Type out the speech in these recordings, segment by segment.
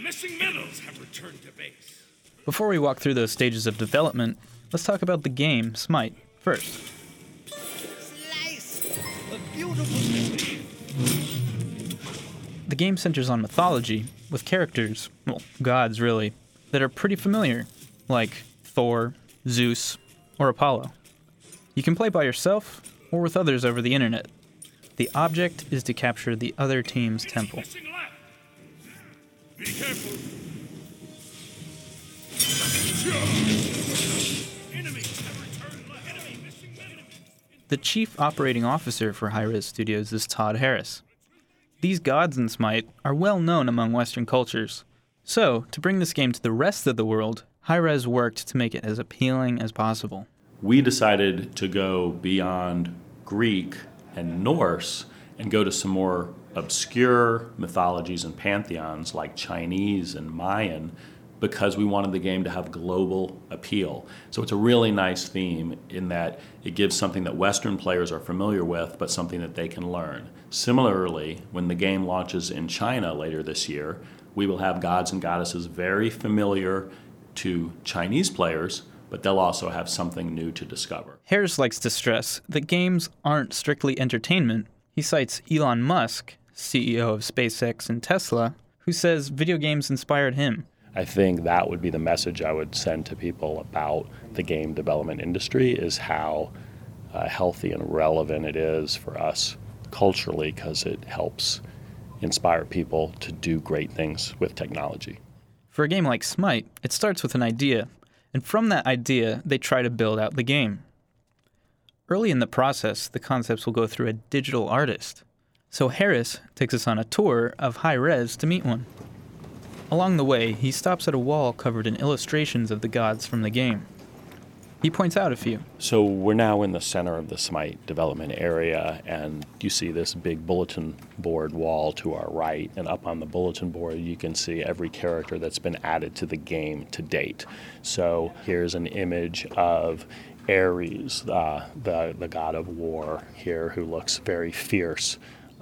Missing minerals have returned to base. Before we walk through those stages of development, let's talk about the game, Smite, first. Slice! A beautiful. The game centers on mythology, with characters, well, gods really, that are pretty familiar, like Thor, Zeus, or Apollo. You can play by yourself or with others over the internet. The object is to capture the other team's temple. Be careful. The chief operating officer for Hi-Rez Studios is Todd Harris. These gods in Smite are well known among Western cultures. So, to bring this game to the rest of the world, Hi-Rez worked to make it as appealing as possible. We decided to go beyond Greek and Norse and go to some more obscure mythologies and pantheons like Chinese and Mayan because we wanted the game to have global appeal. So it's a really nice theme in that it gives something that Western players are familiar with, but something that they can learn. Similarly, when the game launches in China later this year, we will have gods and goddesses very familiar to Chinese players, but they'll also have something new to discover. Harris likes to stress that games aren't strictly entertainment. He cites Elon Musk, CEO of SpaceX and Tesla, who says video games inspired him. I think that would be the message I would send to people about the game development industry, is how healthy and relevant it is for us culturally, because it helps inspire people to do great things with technology. For a game like Smite, it starts with an idea, and from that idea, they try to build out the game. Early in the process, the concepts will go through a digital artist. So Harris takes us on a tour of Hi-Rez to meet one. Along the way, he stops at a wall covered in illustrations of the gods from the game. He points out a few. So we're now in the center of the Smite development area, and you see this big bulletin board wall to our right, and up on the bulletin board you can see every character that's been added to the game to date. So here's an image of Ares, the god of war here, who looks very fierce.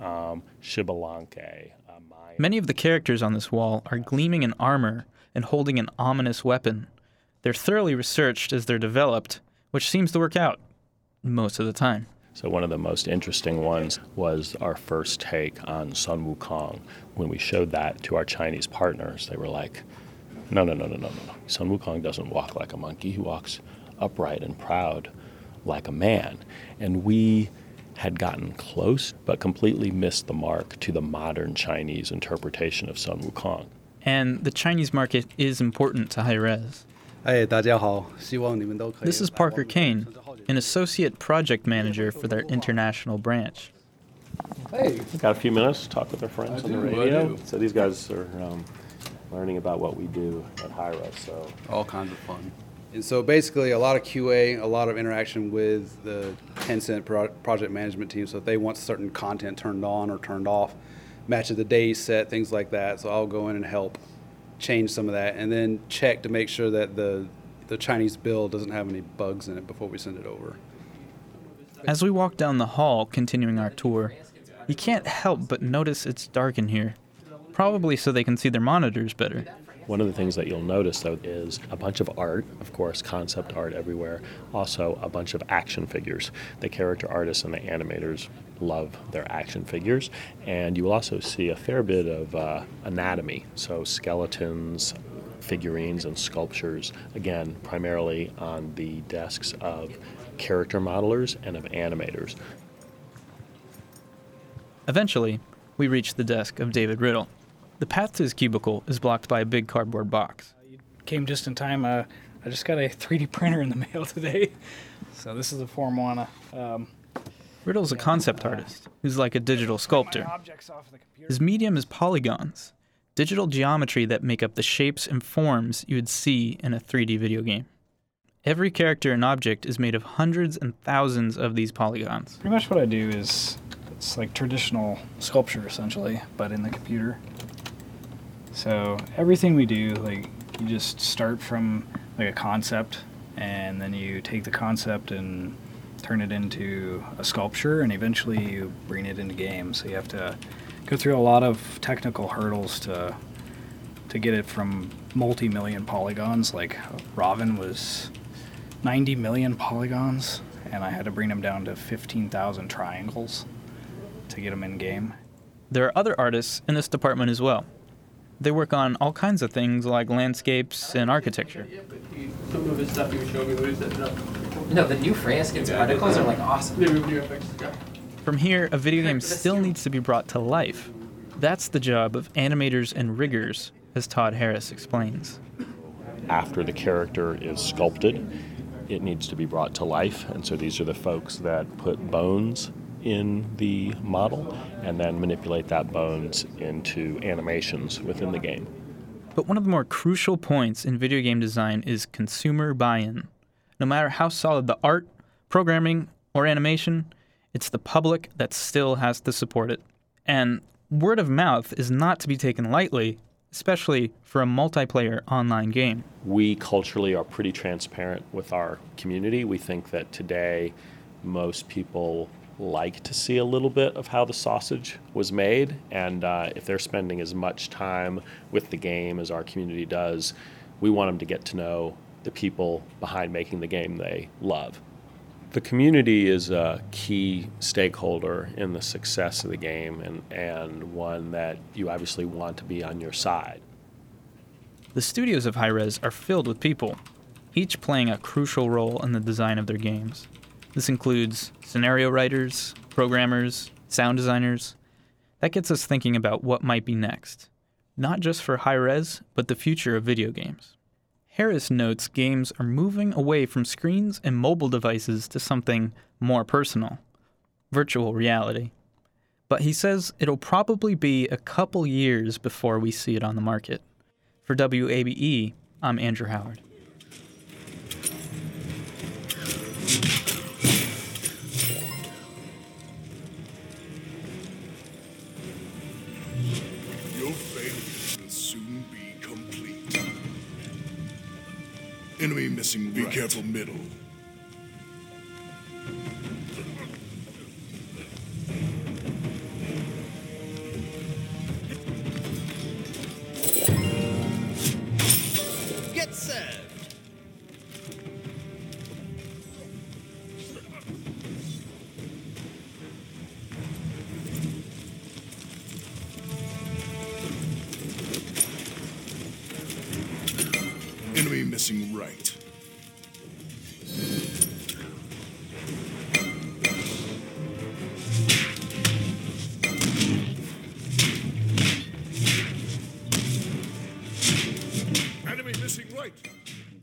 Xbalanque. Many of the characters on this wall are gleaming in armor and holding an ominous weapon. They're thoroughly researched as they're developed, which seems to work out most of the time. So one of the most interesting ones was our first take on Sun Wukong. When we showed that to our Chinese partners, they were like, no. Sun Wukong doesn't walk like a monkey. He walks upright and proud like a man. And we had gotten close, but completely missed the mark to the modern Chinese interpretation of Sun Wukong. And the Chinese market is important to Hi-Rez. This is Parker Kane, an associate project manager for their international branch. Hey, got a few minutes to talk with our friends on the radio? So these guys are learning about what we do at Hi-Rez. So all kinds of fun. And so basically a lot of QA, a lot of interaction with the Tencent project management team. So if they want certain content turned on or turned off, match of the day set, things like that. So I'll go in and help change some of that, and then check to make sure that the Chinese build doesn't have any bugs in it before we send it over. As we walk down the hall, continuing our tour, you can't help but notice it's dark in here. Probably so they can see their monitors better. One of the things that you'll notice, though, is a bunch of art, of course, concept art everywhere. Also, a bunch of action figures. The character artists and the animators love their action figures. And you will also see a fair bit of anatomy, so skeletons, figurines, and sculptures, again, primarily on the desks of character modelers and of animators. Eventually, we reach the desk of David Riddle. The path to his cubicle is blocked by a big cardboard box. Came just in time. I just got a 3D printer in the mail today. So this is a Form 1. Riddle's a concept artist who's like a digital sculptor. His medium is polygons, digital geometry that make up the shapes and forms you would see in a 3D video game. Every character and object is made of hundreds and thousands of these polygons. Pretty much what I do is it's like traditional sculpture, essentially, but in the computer. So everything we do, like, you just start from like a concept, and then you take the concept and turn it into a sculpture, and eventually you bring it into games. So you have to go through a lot of technical hurdles to to get it from multi-million polygons, like Raven was 90 million polygons, and I had to bring them down to 15,000 triangles to get them in game. There are other artists in this department as well. They work on all kinds of things like landscapes and architecture. Some of his stuff he was showing me when he was setting it up. No, the new Franskins particles are like awesome. They moved new effects. Yeah. From here, a video game still needs to be brought to life. That's the job of animators and riggers, as Todd Harris explains. After the character is sculpted, it needs to be brought to life, and so these are the folks that put bones in the model and then manipulate that bones into animations within the game. But one of the more crucial points in video game design is consumer buy-in. No matter how solid the art, programming, or animation, it's the public that still has to support it. And word of mouth is not to be taken lightly, especially for a multiplayer online game. We culturally are pretty transparent with our community. We think that today most people like to see a little bit of how the sausage was made, and if they're spending as much time with the game as our community does, we want them to get to know the people behind making the game they love. The community is a key stakeholder in the success of the game, and one that you obviously want to be on your side. The studios of Hi-Rez are filled with people, each playing a crucial role in the design of their games. This includes scenario writers, programmers, sound designers. That gets us thinking about what might be next, not just for Hi-Rez, but the future of video games. Harris notes games are moving away from screens and mobile devices to something more personal, virtual reality. But he says it'll probably be a couple years before we see it on the market. For WABE, I'm Andrew Howard. Your failure will soon be complete. Enemy missing. Be careful, middle. Get served. Enemy missing right. Enemy missing right.